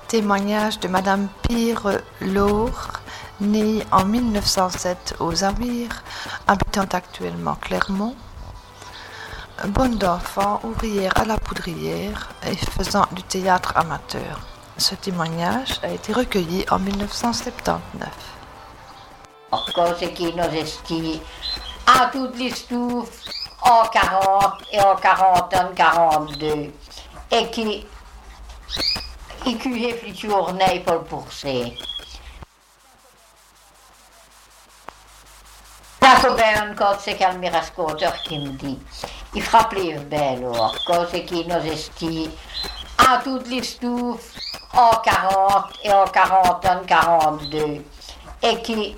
Témoignage de Madame Pire-Laure, née en 1907 aux Aouires, habitant actuellement Clermont. Bonne d'enfant, ouvrière à la poudrière et faisant du théâtre amateur. Ce témoignage a été recueilli en 1979. Cose qui nous estit à toutes les stouffes en 40 et en 41, 42 et qui réfléchit pour le pourser. La combien quand c'est qu'un mirascoteur qui me dit, il frappe les belles or, cause qui nous estit à toutes les stouffes en 40 et en 41, 42 et qui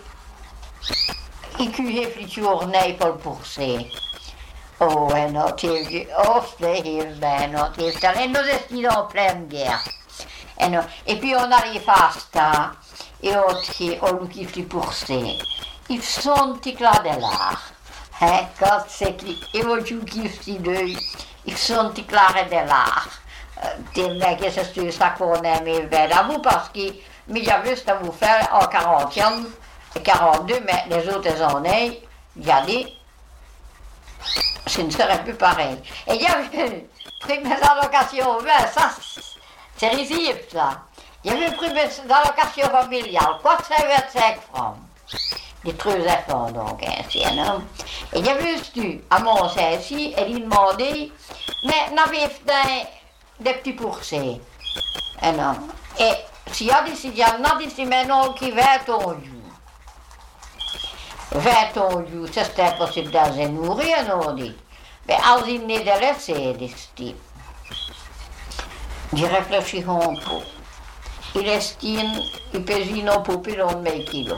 réfléchit pour le pourser. Oh, en dat heeft heel bijna. Het heeft alleen nog eens niet en pleine guerre. Et puis on arrive à ça, et on qui fait pourser. Ils sont là de là. Hein, quand c'est qu'ils vont qui fait deux, ils sont là de là. Des mecs, c'est ça qu'on aime bien à vous parce que, mais j'avais juste à vous faire en 40e et 42, mais les autres années, il y a des. Ce ne serait plus pareil. Et il y avait pris mes allocations, ben ça, c'est risible ça. Il y avait pris mes allocations familiales, 425 francs. Des trucs enfants donc, ainsi, non? Et il y avait eu à mon ici, et il demandait, mais n'avait des petits pourcés. Non? Et s'il y a des maintenant qui va ton jour. 20 ans, c'est impossible de se nourrir, on dit. Mais als ils ne de laisser, dit ils réfléchiront pour. Ils estiment, ils pèsent non pour plus de 1000 kilos.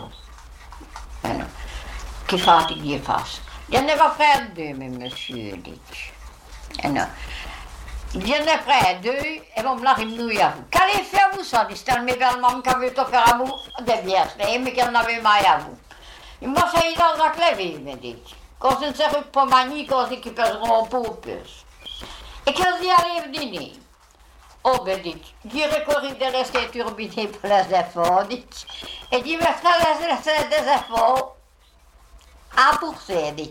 Qui fatigue les faces. Il y en a pas près deux, mais monsieur, dit. Il y en a près deux, et on me l'a renoué à vous. Qu'allez faire vous ça, dit, c'est un événement qui avait tout faire à vous, des bières, mais qu'il en avait mal à vous. Il m'a fait dans la clé, me dit. Quand on ne se rue pas manier, quand ils pèseront pour plus. Et quand ils arrivent dîner, oh, ben dit, j'ai recouru de laisser turbiner pour les efforts, dit. Et dit, mais ça laisse des efforts à pourser, dit.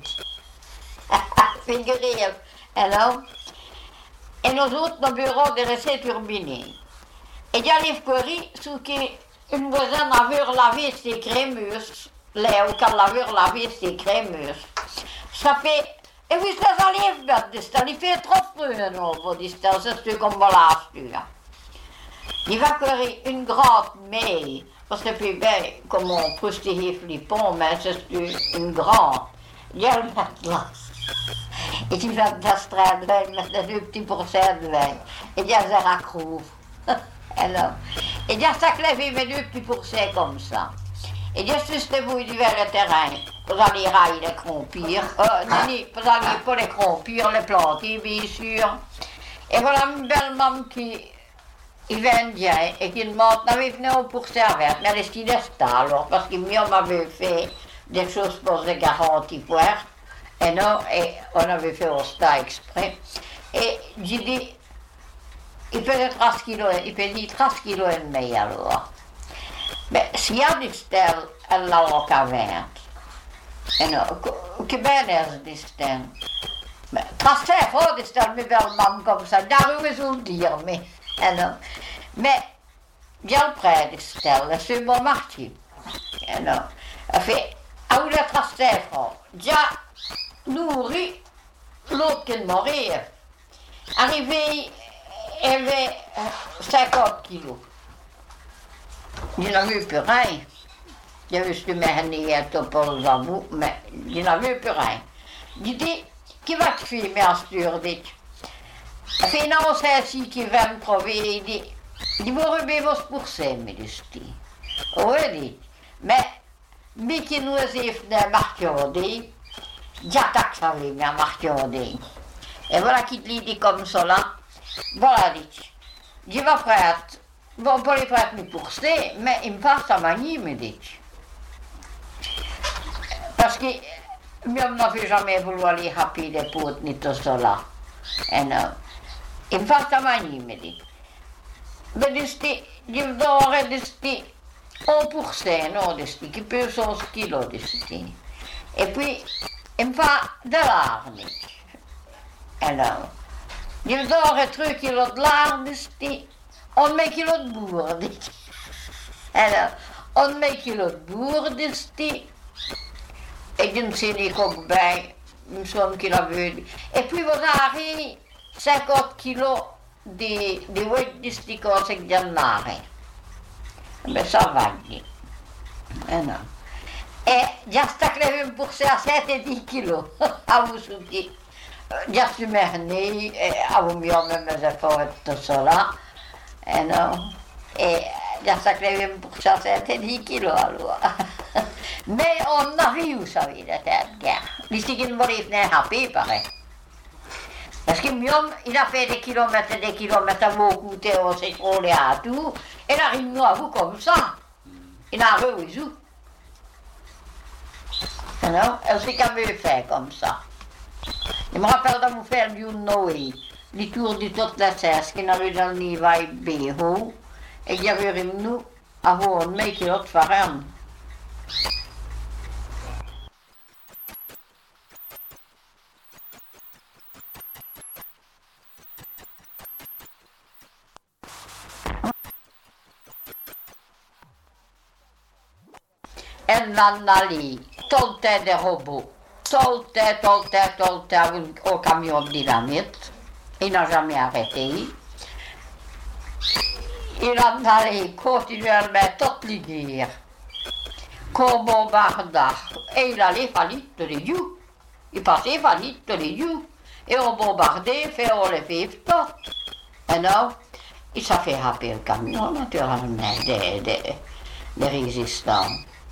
Figurez-vous. Alors, et nous autres, nos bureaux de laisser turbiner. Et j'arrive courir, sous qu'une voisine avait lavé ses crémeuses. Là où quand laveur lavé ses crémeuses. Ça fait. Et vous ça enlève bien distant. Il fait trop frais non pour distant. C'est ce qu'on va l'acheter. Il va courir une grande mail. Parce que puis bien, comme on pousse les flippons, mais c'est une grande. Il y a le matelas. Et il va d'astral, il met des petits pourcents de vin. Et il y a des racroufs. Alors. Et il y a ça que il met deux petits pourcents comme ça. Et je suis vous vers le terrain, vous allez railler les crompir, vous allez pas les crompir, les planter, bien sûr. Et voilà une belle maman qui vient bien et qui demande, n'avait venu pour servir, mais elle est alors, parce que moi, on m'avait fait des choses pour des garanties fortes, et non, et on avait fait au stade exprès. Et j'ai dit, il peut être 30 kilos, il peut dire 30 kilos et demi alors. Mais s'il y a des stèles, elle l'a au caverne. Et non, que bien est des stèles. Mais, très fort des stèles, mais belle maman comme ça, n'arrive pas à le dire, mais, non. Mais, bien près des stèles, c'est mon martyr. Et non. Elle fait, à où les très fort, déjà nourri, l'autre qui mourir. Arrivé, elle avait 50 kilos. Il n'avait plus rien. Il y avait ce mehnier pour les avous, mais il n'avait plus rien. Il dit, qui va te filmer à ce dit. Il fait, non, c'est ici qui va me trouver. Il dit, vous rubez vos pourcents, me dit. Oui, dit. Mais qui nous a fait marquer, j'attaque ça, mais marquer. Et voilà qui te dit comme ça là. Voilà, dit. Je vais faire. Bon, pour les faire me pourcer, mais il me passe à manier, me dit. Parce que moi, je n'avais jamais voulu aller rapper des potes, ni tout cela. Et non. Il me passe à manier, me dit. ben die daar die 1%, no, qui peut 11 kilos, et puis, il me fait de l'arne. Alors, die daar 3 kilos de l'arne, on met kilo de boer, alors, on met kilo de boer, et je ne sais pas ook bij, zo'n kilo weet. Et puis, we zagen 50 kilos die weet die kost ik dan lagen. Mais ça va niet. Et ja sta kleven pour ça 7 et 10 kilos. À vous souci. Ja tu m'ernei, à vous mieux même ça fait tout cela. Et ja sta kleven pour ça 7 et 10 kilos alors. Mais on a vu ça vite gars. Listigen var inte happy pareil. Parce que Mion, il a fait des kilomètres beaucoup de ses trolls à tout, et il arrive à vous comme ça. Il a réussi. Alors, elle s'est quand même fait comme ça. Je me rappelle de me faire du Noé, les tours de toute la cesse, qui n'a eu dans le niveau B, et il y avait nous à voir un mec qui l'autre faire. En dan ali, tolte de robot, tolte au camion de dynamite. Il n'a jamais arrêté. Il a allé continuellement toute l'hiver, comme bombardage. Et il allait fallir tous les jours. Il passait fallir tous les jours. Et on bombardait, on les fait tout. Et non, il s'est fait happer le camion, naturellement, des résistants.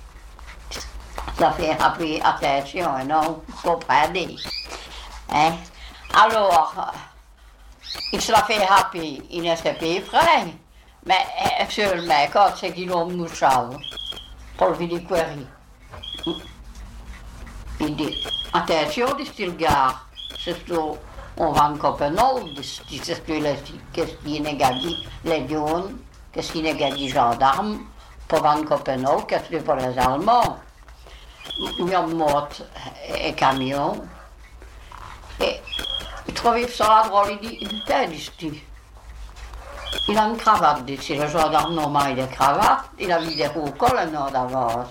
Ça fait appeler attention, non, comprenez. Hein? Alors, il se l'a fait happer, il n'était pas frais, mais seulement quand c'est qu'il a mouchave pour le vider. Il dit, attention, dit le gars, c'est tout, on va en Copenhague, c'est qu'est-ce qu'il a dit, les jaunes, qu'est-ce qu'il a dit, gendarmes, pour en Copenhague, qu'est-ce que pour les Allemands. Il a mort un camion. Et il trouvait ça drôle, il dit, il a une cravate, dit, le gendarme normal, il a une cravate, il a mis des hauts cols d'avance.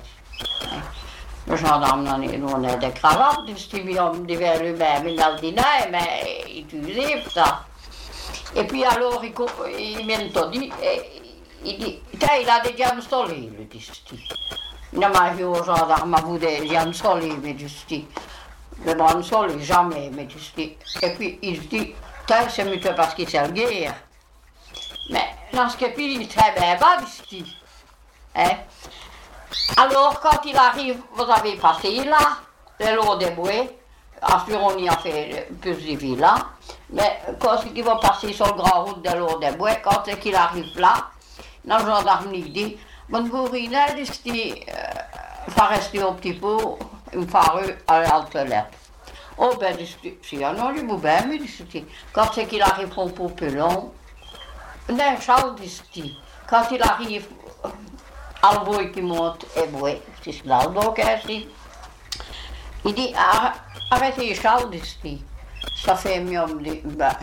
Le gendarme non a des cravates, il a lui-même, il a le dîner, mais il utilisait ça. Et puis alors, il m'a dit, il dit, il a des diamants solés, il dit. Il n'a pas vu au gendarme à vous des diamants solés, mais dit. Le bras solé, jamais, mais dit. Et puis il dit, c'est mieux parce qu'il c'est la guerre. Mais lorsque puis il est très bien bas, dit. Hein? Alors, quand il arrive, vous avez passé là, le long des bois, ensuite on y a fait plus de villas, mais quand il va passer sur le grand route de long des bois, quand il arrive là, le gendarme lui dit, mon gouverneur, il va rester un petit peu, il me fait à l'altelette. Oh ben, si non, il vous bien, mais quand il arrive un peu plus long, non, Charles dit, quand il arrive, Alboy qui monte et boit, c'est l'albo qui est ici. Il dit, arrêtez Charles, dit, ça fait mieux, dit, ben,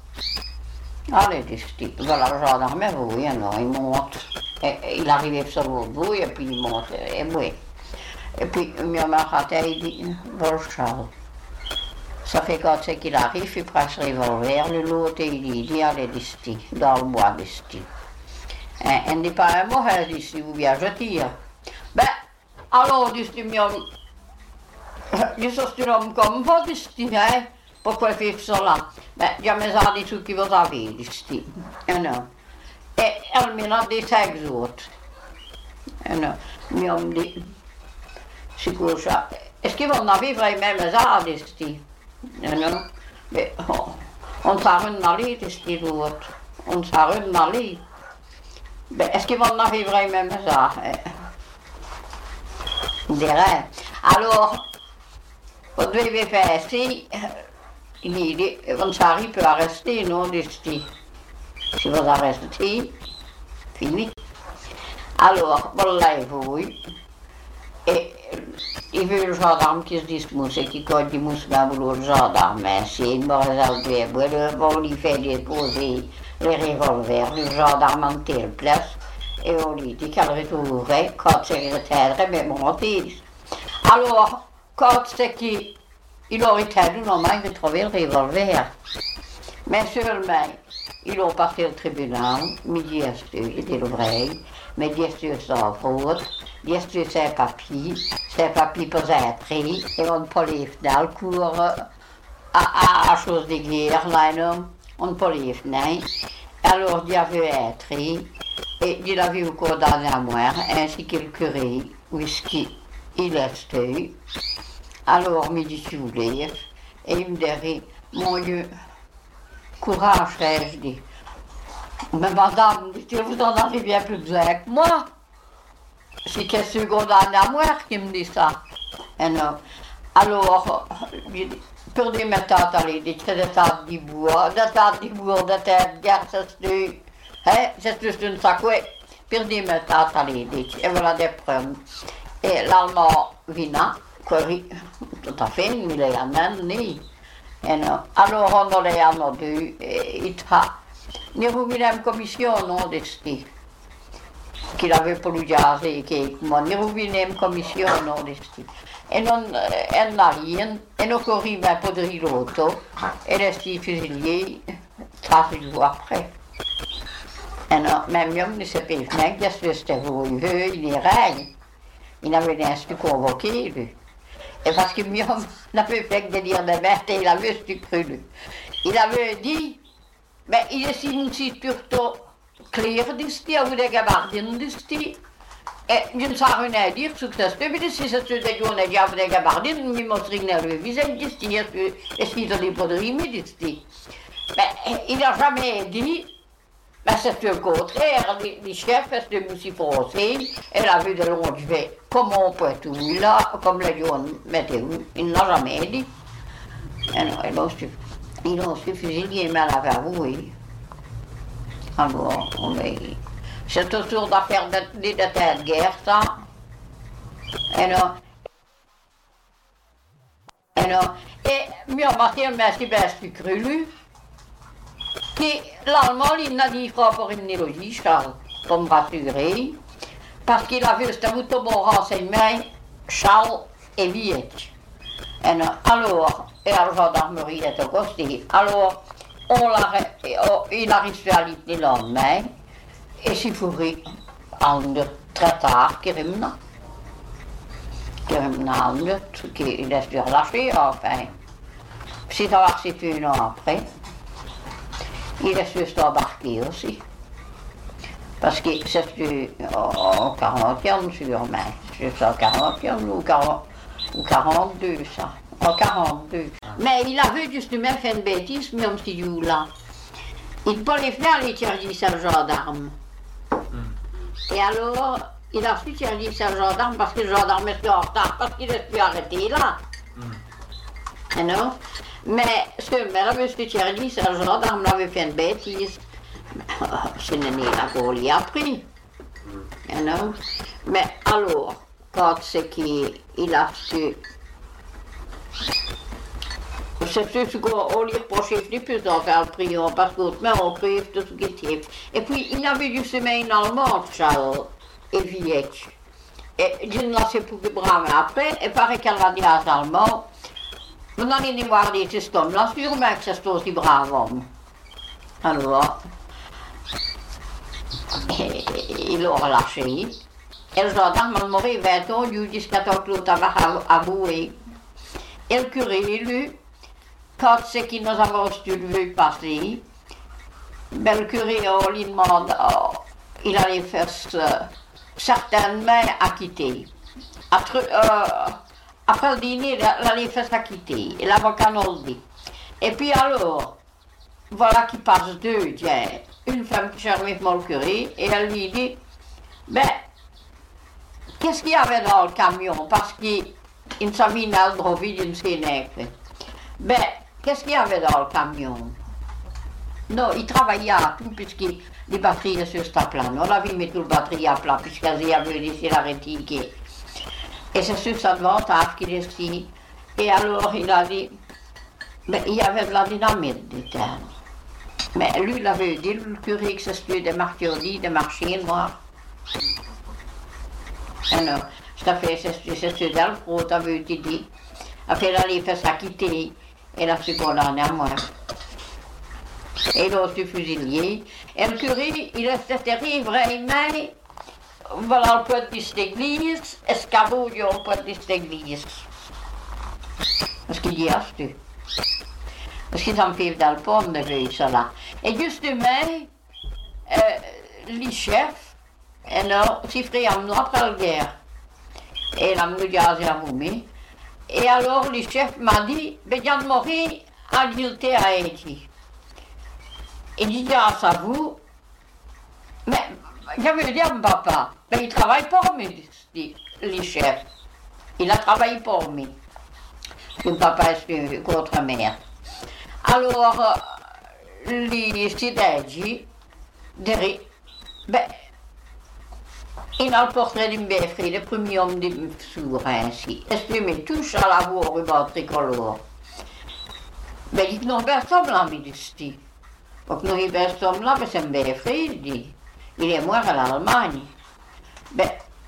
allez, dit, voilà, le gendarme, oui, non, il monte, et il arrive sur le bout, et puis il monte et boit. Et puis, mieux m'arrêter, il dit, bon, Charles, ça fait quand c'est qu'il arrive, il prend ce revolver, le l'autre, il dit, allez, dit, dans le bois, dit. Et n'est pas un mot, elle dit, vous bien je tire. Ben, alors, dit, je suis un homme comme vous, dit, hein, pourquoi faire cela? Ben, jamais ça dit ce que vous avez, dit, non. Et elle m'a dit 5 autres. Non, mais on me dit, c'est quoi ça? Est-ce qu'ils vont vivre même ça, dit, non, mais on s'arrête d'aller, dit l'autre, on s'arrête d'aller. Ben, est-ce qu'ils vont en vivre même ça? Je dirais. Alors, vous devez faire ici, il dit, votre mari peut arrêter, non, dit, si vous arrêtez, Fini. Alors, voilà, oui. Et il veut le gendarme qui se dismousse et qui colle du mousse dans le gendarme. C'est une morale de boire, on lui fait déposer les revolvers, le gendarme en telle place. Et on lui dit qu'elle retrouverait quand c'est retardé, mais monté. Alors, quand c'est qu'il aurait été, non, il retrouvé le revolver. Mais seulement, ils ont passé au tribunal, mais Dieu, il était vrai, mais Dieu, sans faute, Dieu, c'est papier pour être pris, et on peut les finales, cours à chose de guerre, là, on peut les finales. Alors, Dieu avait être pris, et il avait condamné à mort, ainsi que le curé, whisky, il est resté. Alors, il me dit, si vous voulez, et il me dit, mon Dieu, courage, frère, je dis. Mais madame, vous en avez bien plus besoin que moi. C'est qu'est-ce que condamné à mort qui me dit ça. Et non. Alors, pour des méthodes, allez, des tas de bois, des têtes de guerre, c'est juste une sacouette. Pour des méthodes, allez, et voilà des preuves. Et l'allemand vina, tout à fait, il est amené. Et non. Alors, on allait à nos deux, et il a. Ni une commission, non, de ce qu'il avait pour lui dire, ni une commission, non, de ce et non, elle n'a rien, et nous courrions un peu de l'auto, et restait fusillé 3 jours après. Et non, même il ne sait pas, qu'est-ce que c'était, il est règne. Il n'avait rien su convoquer, lui. Et parce que Mium n'avait fait que de dire de merde, il avait su cru, lui. Il avait dit, mais il est si surtout clair d'ici, ou des gabardines d'ici. Et je ne sais rien dire sur ce que c'est, mais si c'est ce que on a dit avec des gabardines, il m'a rien le visage d'ici, et s'il a des poteries d'ici. Mais il n'a jamais dit, mais c'est le contraire, les chefs, c'est de musique français, elle a vu de loin du fait, comment on peut tout là, comme la John météo, il n'a jamais dit. Et non, ils ont su fusiller, mais elle avait avoué. Alors, c'est toujours d'affaires de guerre, ça. Et non. Et mieux Martin, merci, bien, je suis cru, que l'Allemand, il n'a dit pour une néologie, Charles, pour me rassurer, parce qu'il a vu le bon renseignement, Charles et Viette. Et non, alors, et la gendarmerie est accostée. Alors, il a reçu à l'île le lendemain, et s'il faudrait, en très tard, qu'il est relâché, enfin. C'est d'avoir été 1 an après. Il est juste embarqué aussi. Parce que c'est en 41 sûrement. C'est en 41 ou 42, ça. En 42. Mais il avait justement fait une bêtise, même si là. Il peut les faire, les services à gendarme. Et alors, il a su service à gendarme parce que le gendarme est en retard, parce qu'il est plus arrêté là. Non? Mais seulement, le monsieur service à gendarme avait fait une bêtise. C'est une la qu'on lui a pris. Non? Mais alors, quand c'est qu'il a su. C'est ce qu'on lui reprochait plus en faire le prion, parce qu'autrement on prive tout ce qui est. Et puis il avait du semaine allemand, Charles et Villette. Et je ne sais plus brave après, et paraît qu'elle a dit à l'allemand, vous n'allez pas voir cet homme-là, sûrement que c'est aussi brave homme. Alors, il l'a relâché. Et le gendarme a mouru 20 ans, lui jusqu'à temps que l'autre avait avoué. Et le curé, lui, quand c'est qu'il nous avons vu passer, ben le curé, on lui demande, il allait faire certainement acquitter. Après le dîner, il allait faire s'acquitter, et l'avocat nous le dit. Et puis alors, voilà qu'il passe 2, tiens, une femme qui cherche le curé, et elle lui dit, ben, qu'est-ce qu'il y avait dans le camion? Parce qu'il ne savait pas le droit, il ne sait pas. Ben, qu'est-ce qu'il y avait dans le camion? Non, il travaillait à tout, puisque les batteries sur ce plat. On avait mis tout le batterie à plat, puisqu'il y avait laissé la rétique. Et c'est sur sa ventave qu'il est ici. Et alors, il a dit, mais il y avait de la dynamite, dit-il. Mais lui, il avait dit, le curé, que c'était des martyrdis, des marchés noirs. Alors, ça fait, c'est d'Alfro, tu avais dit. Après, il allait faire sa quitter, et la seconde année à moi. Et l'autre du fusilier. Et le curé, il était terrible, vraiment. Voilà le poids de l'église, escabeau, il y a le poids de l'église. Parce qu'il y a acheté. Parce qu'ils en font dans le pont, on avait cela. Et justement, les chefs, alors, si frère nous après la guerre, et la nous gaz et la moumie, et alors les chefs m'ont dit, ben, il y a de mourir à l'îleté à Haïti. Il dit, grâce à vous, mais, je veux dire, mon papa, ben, il travaille pour moi, les chefs. Il a travaillé pour moi. Mon papa est contre-mère. Alors, les Sidadji, ben, il a le portrait d'une béfrie, le premier homme de sourd ainsi. Est-ce que me touche à la voix ruban tricolore? Ben, il dit, non, personne l'a mis ici. Donc, nous, personne là, ben, c'est un béfrie, il dit. Il est mort à l'Allemagne. Ben,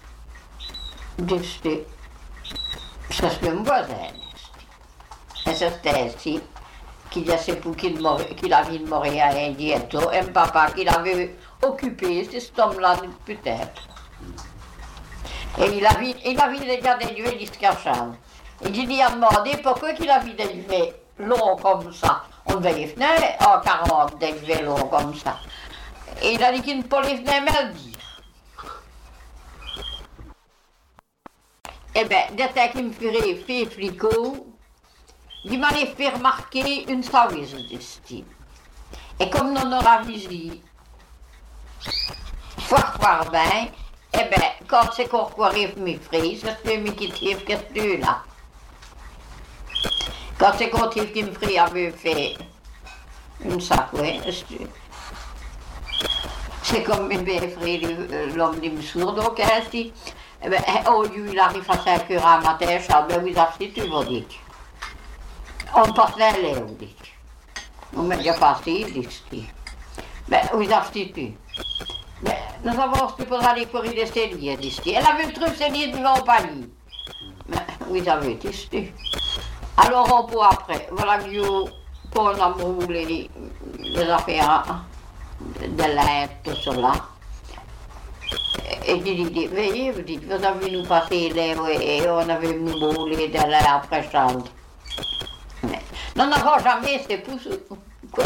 c'est mon voisin. Et c'était ici. Qu'il a c'est pour qu'il a vu mourir à Indietto, et un papa qu'il avait occupé, c'est cet homme-là, peut-être. Et il a vu les gars d'élever l'iscachal. Et il a demandé pourquoi il a vu d'élever l'eau comme ça. On devait les venir en 40 d'élever l'eau comme ça. Et il a dit qu'il ne peut les venir me le dire. Eh bien, dès qu'il me fait flicot, il m'a fait remarquer une savise d'estime. Et comme nous aura visé, fort bien, eh bien, quand c'est qu'on arrive mes frères, c'est ce qui trive que c'est là. Quand c'est qu'on trive que mes frères avaient fait une sacouée, c'est comme mes frères, l'homme de Msour, donc ainsi, eh bien, au lieu il arrive à 5 heures à matin, Charles, ben vous avez tu vous dites. On passe vers l'air, vous dites. On m'a déjà passé, ici. Ben, vous avez tu. Mais nous avons reçu pour aller courir des celliers d'ici. Elle avait le truc cellier de compagnie. Mais vous avez été ici. Alors on peut après. Voilà que pour nous les affaires de l'aide, tout cela. Et je dis, veillez, vous dites, vous avez nous passer l'air et on avait nous brûlé de l'air après Charles. Mais nous n'avons jamais ces pouces. Quoi?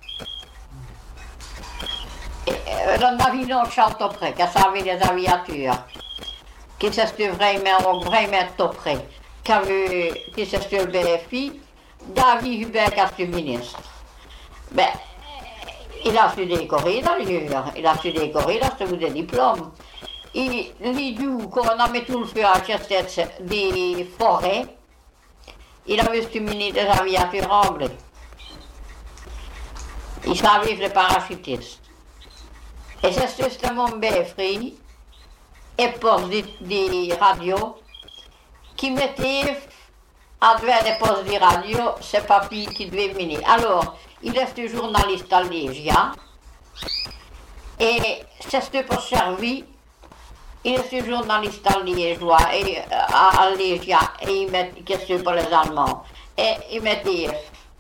Dans ma vie, on chante au près, qu'à ça avait les aviatures, qui s'est vraiment tout près, qui s'est le BFI, David Hubert, qui est ministre. Ben, il a fait des corridors, il a fait des corridors, c'est des diplômes. Il dit qu'on a mis tout le feu à Chester des forêts, il avait stimulé des aviatures anglais. Il savait les parachutistes. Et c'est justement mon béfri, et pour des radios, qui mettait à travers des postes de radio, c'est papy qui devait mener. Alors, il est journaliste à Légia, et c'est pour servir, il est journaliste à Liégeois, et à Légia, et il met question pour les Allemands. Et il mettait,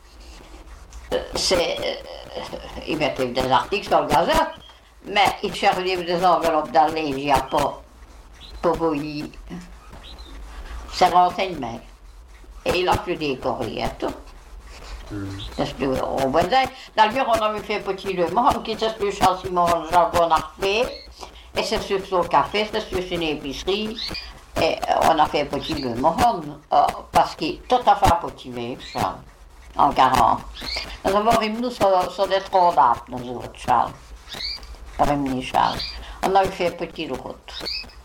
il mettait des articles sur le gazette. Mais il cherchait des enveloppes dans les pour vous y ses renseignements. Et il a fait des courriers et tout. Parce qu'on voisait, d'ailleurs on avait fait petit Le Monde, qui c'est sur Charles Simon Jean Bonarfait, et c'est sur son café, c'est sur une épicerie, et on a fait petit Le Monde, parce qu'il tout à fait petit vivre, Charles, en 40. Nous avons remis sur des troncs d'arbres, nous autres, Charles. Rémi Charles. On avait fait petite route.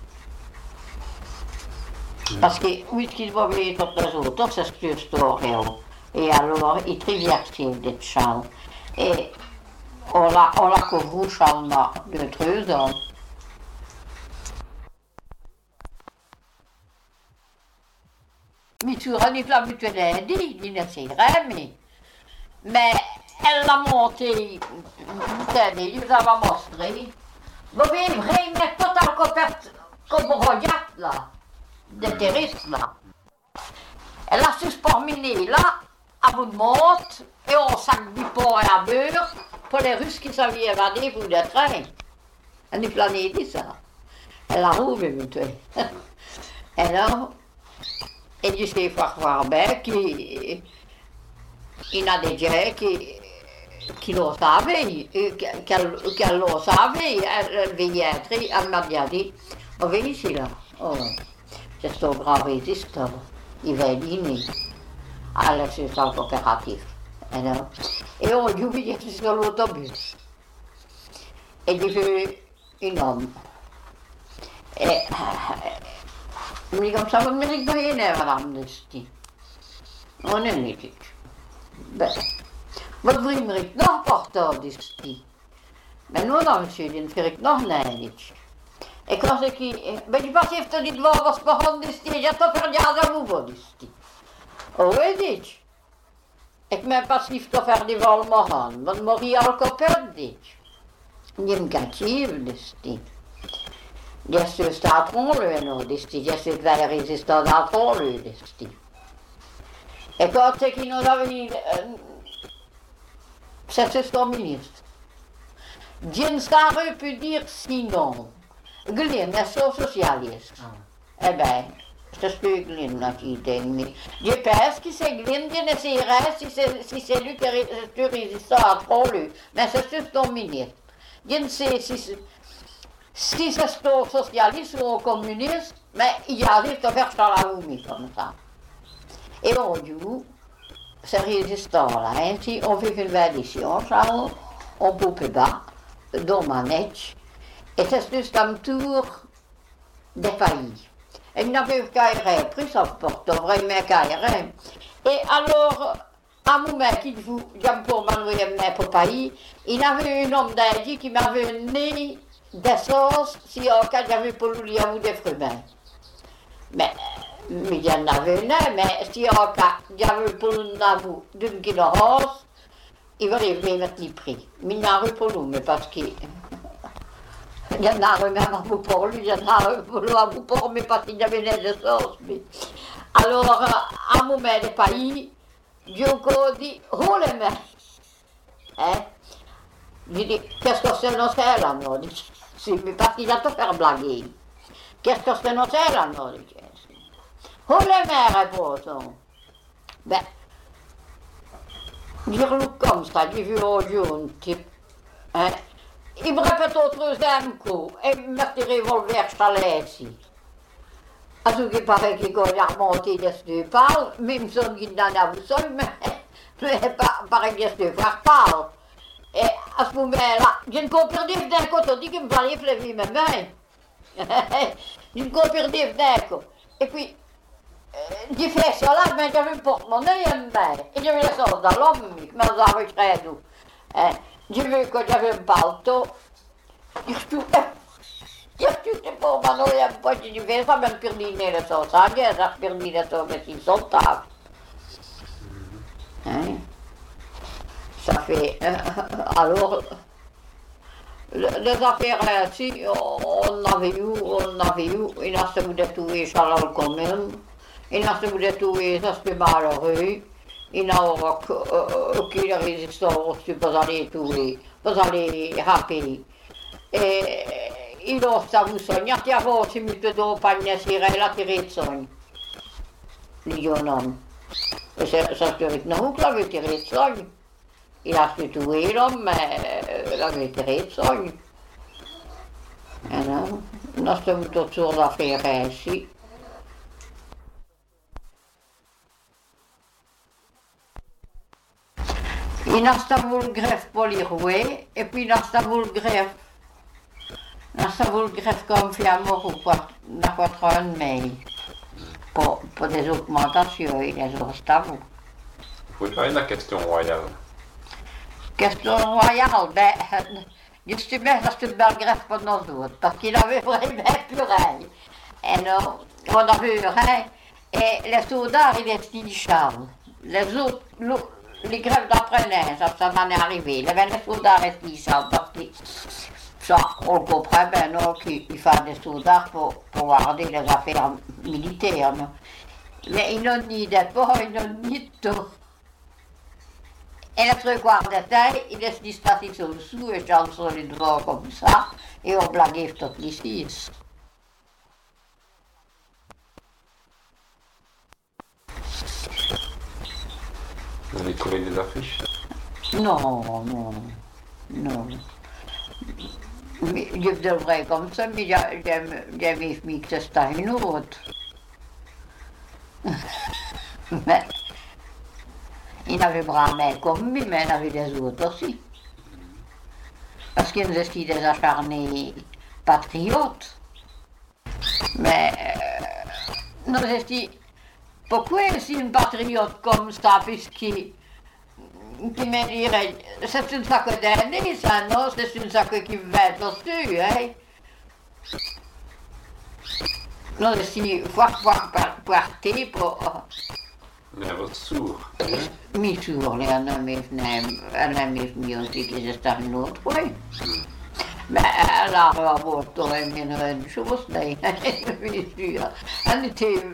Parce que, oui, ce qu'il va oublier toutes les autres, c'est ce que c'est au. Et alors, il traversait des Charles. Et on la couvre chalma de 3 ans. Misura di flammutuelle di ne sei mais elle l'a monté, je vous avais montré. Vous voyez, vraiment, total comme regarde là, de terroristes là. Elle a suspendu là, à bout de monte, et on sac du pont et à beurre, pour les Russes qui s'avaient évadé pour le train. Elle nous planait dit ça. Elle a rouvert, mutuelle. Et là, et je sais voir bien qu'il a des gens qui lo savent, qu'elle lo savait, elle veillait être, elle m'a bien dit, on va ici là, oh, c'est un grand résistant, il va dîner à l'assistance coopérative. Et on dit, oui, je suis sur l'autobus. Et j'ai vu un homme. Et je me dis comme ça, vous me dites rien, madame Desti. On est niet. Ben, wat vrienden ik nog porteur is die. Maar nu dan misschien vind ik nog niet. Ik was ik ben je pas heeft er niet waar was begonnen is die, je toch er ja zo moe is die. Oh weet je? Ik ben pas lief te ver die wel mogen, want Marie al kapot dit. Je me katief is die. Je staat onleun no is die, je zit bij de resistant dat onleun is die. Ik had tegen nou dat we niet c'est ministre. Je ne saurais plus dire sinon. Glyn est socialiste. Eh bien, c'est ce que Glyn a dit. Je pense que c'est Glyn qui ne sait si c'est lui qui est résistant à trop lui. Mais c'est juste ton ministre. Je ne sais si c'est socialiste ou communiste, mais il arrive à faire ça la voumi comme ça. Et on dit, c'est résistant là, hein, si on fait une édition, on peut pas, dans manèche, et c'est juste un tour des pays. Et il n'avait qu'à y pris ça porte, vraiment qu'à y. Et alors, à un moment qu'il vous, j'aime pour m'envoyer pour pays, il avait un homme d'Aïdi qui m'avait né des sauces, si en cas j'avais pour lui à vous des fruits. Mais il y en avait un, mais si en cas j'avais pour nous d'une ignorance, il va arriver mettre les prix. Mais il n'y en a pour nous, mais parce que il y en a même à vous pour lui, il y en a pour nous à vous pour, mais parce qu'il y avait des sauces. Mais... Alors, à un moment des pays, Dieu dit, oh les mains. Hein? Je dis, qu'est-ce que c'est non c'est là, non? Mais parce qu'il a tout fait blaguer. Qu'est-ce que c'est non c'est là, non? Oh les mains, répond-on. Ben, dire comme ça, j'ai vu au jaune, type. Hein? Il me répète au troisième coup, et il me met des revolvers chalets ici. À ce qui paraît qu'il a remonté des deux parles, même si on n'en a vu seul, mais paraît que des deux parle. Et à ce moment-là, je ne comprends pas d'un côté, on dit qu'il me fallait flévir mes mains. Je ne comprends pas d'un côté. Et puis, j'ai fait ça là, mais j'avais un porte-monnaie et une main. Et j'avais la sorte dans l'homme, mais j'avais très doux. J'ai vu que j'avais un palto. Je suis pour moi, il y a pas de différence, ça m'a perdu la sauce. Ça a perdu la sauce, mais c'est soltable. Ça fait. Alors, les affaires ainsi, on avait eu, il a se voulu trouver Charles Commune, il a se voulu trouver, ça se fait malheureux, il n'a aucune résistance, pas aller trouver, pas aller rappeler. Et il a ça vous soigner, il y a aussi mis de panier, il a tiré de soigne. L'homme. Et ça se fait non, qu'il avait tiré de soigne. Il a su tuer l'homme, mais il avait tiré de soigne. Alors, nous sommes autour d'affaires ici. Il a stavoul greffe pour les rouer, et puis il a stavoul greffe. Il a stavoul greffe comme fiamour ou na 4 ans de mai. Pour des augmentations, il les a stavoul. Vous pouvez parler de la question royale. Question royale, ben, justement, ça c'est une belle greffe pour nous autres, parce qu'il avait vraiment purée. Et non, on avait rien, et les soldats, ils étaient Charles. Les autres, les greffes d'apprenants, ça m'en est arrivé. Les soldats restent Charles, parce que ça, on comprend maintenant qu'il faut des soldats pour garder les affaires militaires. Non? Mais ils n'ont ni de pas, ils n'ont ni de tout. Et le truc de taille, il laisse disparaître sur le sous et j'en sur les doigts comme ça, et on blague toutes les six. Vous avez collé des affiches? Non. Mais je devrais comme ça, mais j'aime mes filles que c'est une autre. Mais il avait bramé comme lui, mais il avait des autres aussi. Parce qu'il nous étaient des acharnés patriotes. Mais nous étions, pourquoi est-ce une patriote comme ça, puisqu'il qui me dirait, c'est une sac d'année, ça, non? C'est une sac qui va être dessus, hein? Nous étions partis pour... Mais votre sourd. Mi sourd, en a mis aussi que je stod en autre, oui. Men alla har varit då i min rönnskjortsnej. Han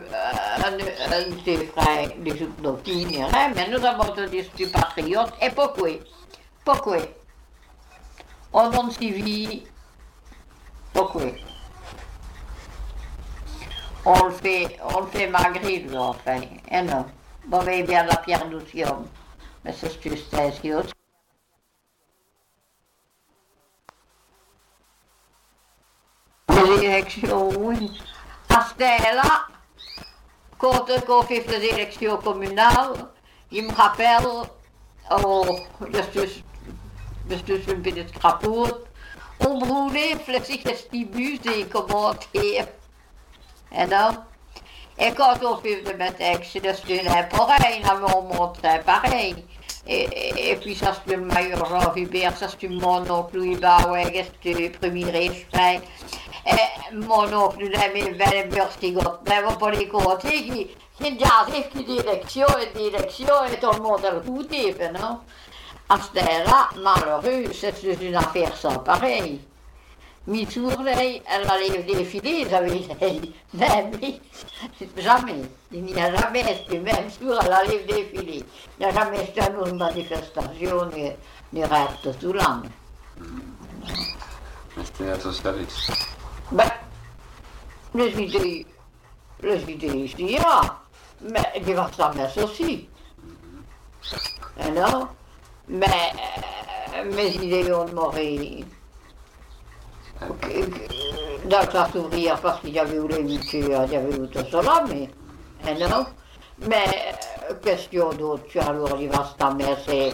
était frère des Utopiniens, mais nous avons des patriotes. Et pourquoi? On a suivi. Pourquoi? On le fait malgré nous, enfin. Et non. Bon, mais bien la pierre d'Outium. Mais c'est juste ça, les élections, oui. À ce temps-là, quand on fait les élections communales, il me rappelle, je suis une petite crapote, on brûlait les stibus et commentaires. Et quand on fait de mettre c'est pareil, on montre pareil. Et puis ça c'est le maillot Jean Hubert, ça c'est mon oncle Louis Bauer, c'est le premier réchauffement. Et mon oncle l'ami Vellenberg Stigot, mais on va pas les compter, qui arrive qui d'élection et tout le monde a le goûté, non? À ce temps-là, malheureux, c'est une affaire sans pareil. Mi sourd-lei, elle allait défiler, j'avais dit, jamais. Il n'y a jamais eu, même sûr, elle allait défiler. Il n'y a jamais eu une manifestation, ni reste tout l'an. Mais c'était un socialiste. Ben, les idées ici, mais il va s'en mettre aussi. Non? Mais mes idées ont moré. Dans la classe ouvrière, parce qu'il y avait eu les mutuelles, il y avait eu tout cela, mais non. Mais question d'autre, alors il va se tamer, c'est.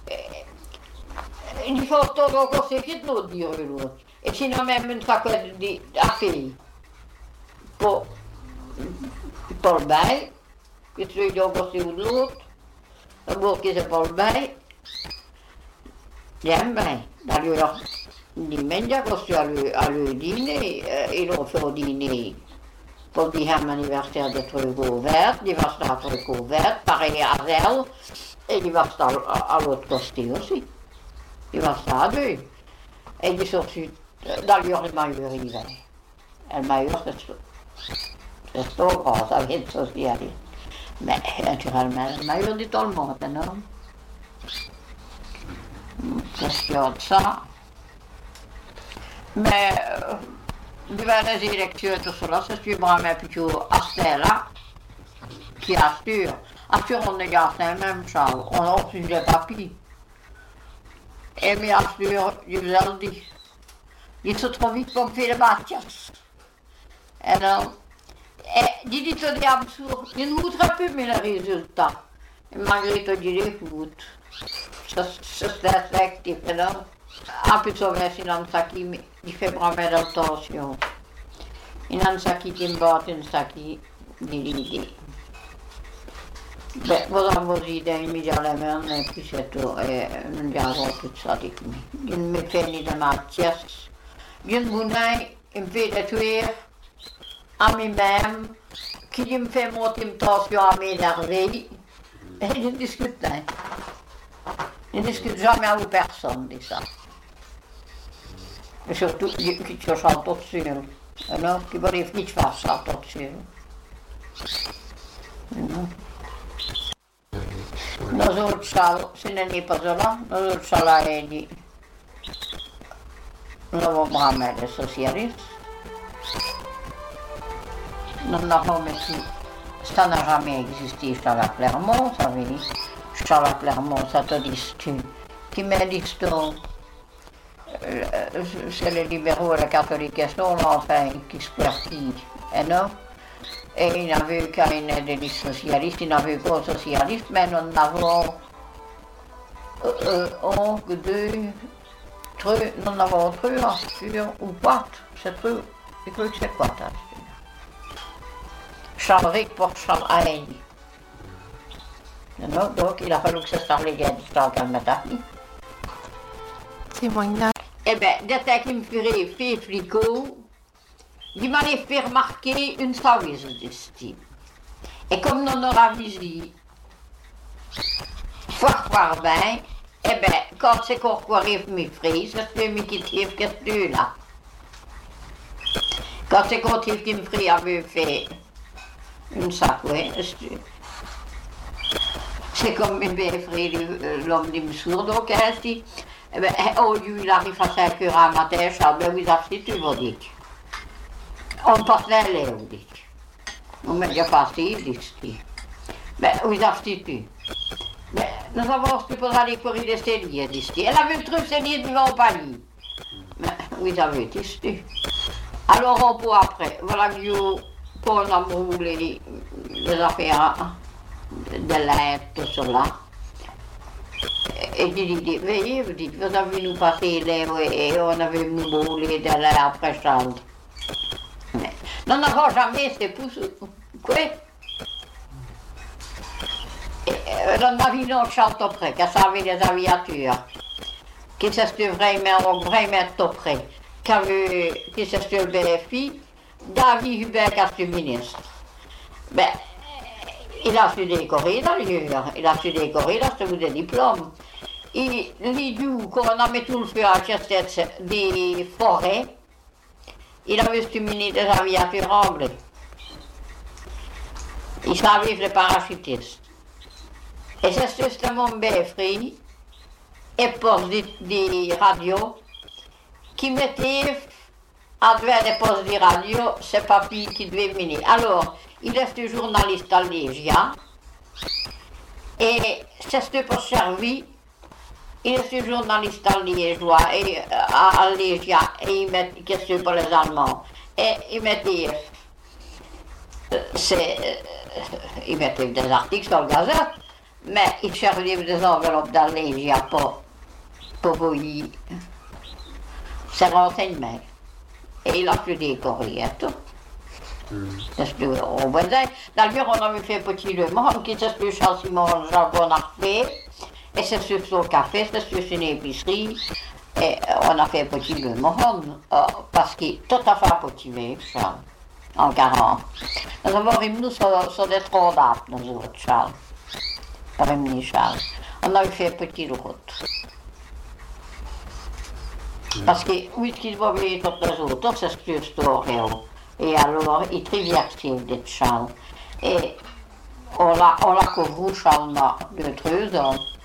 Il faut encore c'est vite l'autre dire l'autre. Et sinon même une fois d'affaires pour le bail, que tu dois encore c'est l'autre, d'abord que c'est pour le bail, j'aime bien, d'ailleurs. Dimensya kosti oli dîner, ils ont fait au dîner pour le deuxième anniversaire de Trudeau Vert, il va se à Trudeau Vert, pareil à Zell, et il va se à l'autre côté aussi. Il va se à deux. Et il est sorti, d'ailleurs le maillot arrivé. Le maillot c'est trop grand, ça vient de social. Mais naturellement, le maillot de tout le monde, non? Question de ça. Mais devant les élections et tout cela, c'est vraiment plutôt à celle-là qui assure. Assure, on est gardé même ça, on a reçu des papiers. Et mais assure, je vous ai dit, il se trouve vite pour me faire le Mathias. Et non, et dit au diable sourd, il ne voudrait plus mais le résultat. Et malgré tout, il écoute. C'est effectif, non? Ah, plutôt, mais c'est un sac qui fait vraiment attention. Il y a un sac qui t'importe, un sac qui dirige. Ben, vous avez idée immédiatement, et puis c'est tout. Et nous avons tout ça dit. Il me fait ni de ma pièce. Il me fait détruire à moi-même, qui me fait monter une tension à m'énerver. Et je ne discute pas. Je ne discute jamais avec personne de ça. Et surtout, qui te chante tout seul. Non, qui va dire qu'il fasse ça tout seul. Nous autres salles, ce n'est pas cela, nous autres salles, nous avons bramé les socialistes. Nous avons ici, ça n'a jamais existé jusqu'à la Clermont, ça veut dire, jusqu'à la Clermont, ça te dit, qui met l'histoire. C'est les libéraux et les catholiques, enfin, qui se partent, et non? Et il n'y avait qu'un des socialistes, il n'y avait qu'un socialiste, mais nous avons nous avons trois ou quatre, c'est trois, je crois que c'est quatre. Charles Rick pour Charles Haïn. Donc il a fallu que ça soit les gars du Charles Calmetaki. Témoignage. Eh bien, dès qu'il me fait flicot, il m'a fait remarquer une service d'estime. Et comme nous aura visité, fort bien, eh bien, quand c'est qu'on arrive mes frères, c'est celui qui tire que là. Quand c'est qu'on tire qui me frère avait fait une sacouée, c'est comme mes frères, l'homme du sourd, donc elle dit, eh bien, au lieu il arrive à 5 heures à matin, Charles, ben vous avez tu vous dites. On passe l'air, vous dites. On m'a déjà passé, il dit. Ben, vous avez tu. Ben, nous avons ce pour aller courir des celliers, dit. Elle avait le truc cellier devant le panier. Ben, vous avez dit. Alors on peut après, voilà mieux pour nous les affaires de l'aide, tout cela. Et il dit, veillez, vous dites, vous avez nous passé l'air et on avait nous brûlé de l'air après Charles. Mais nous n'avons jamais ces pouces. Quoi? Dans ma vie, on chante auprès, qu'elle savait les aviatures, qui s'est vraiment auprès, qui s'est le BFI, David Hubert, qui est ministre. Ben, il a su décorer d'ailleurs, il a su décorer, il a su des diplômes. Il dit qu'on a mis tout le feu à Chester des forêts, il avait su ministre des aviatures anglais. Il savait les parachutistes. Et c'est justement BFI, et poste des radios, qui mettait à travers des postes de radio, c'est papy qui devait venir. Alors, il est journaliste à Légia, et c'est pour servir, il est journaliste à Liégeois, et à Légia, et il met question pour les Allemands. Et il mettait, il mettait des articles sur la Gazette, mais il servait des enveloppes dans Légia pour vous ses renseignements. Et il a fait des courriers et tout. D'ailleurs, on avait fait petit Le Monde, qui c'est sur Charles-Simon Jean Bonarfait, et c'est sur son café, c'est sur une épicerie, et on a fait petit Le Monde, parce qu'il est tout à fait petit, Charles, en 40. Nous avons remis sur des troncs d'arbres, nous autres, Charles. Charles. On avait fait petit route. Parce que, oui, ce qu'il va venir toutes les autres, c'est ce que je et alors, il traversait des Charles. Et on l'a couvert, Charles, de 2 ans.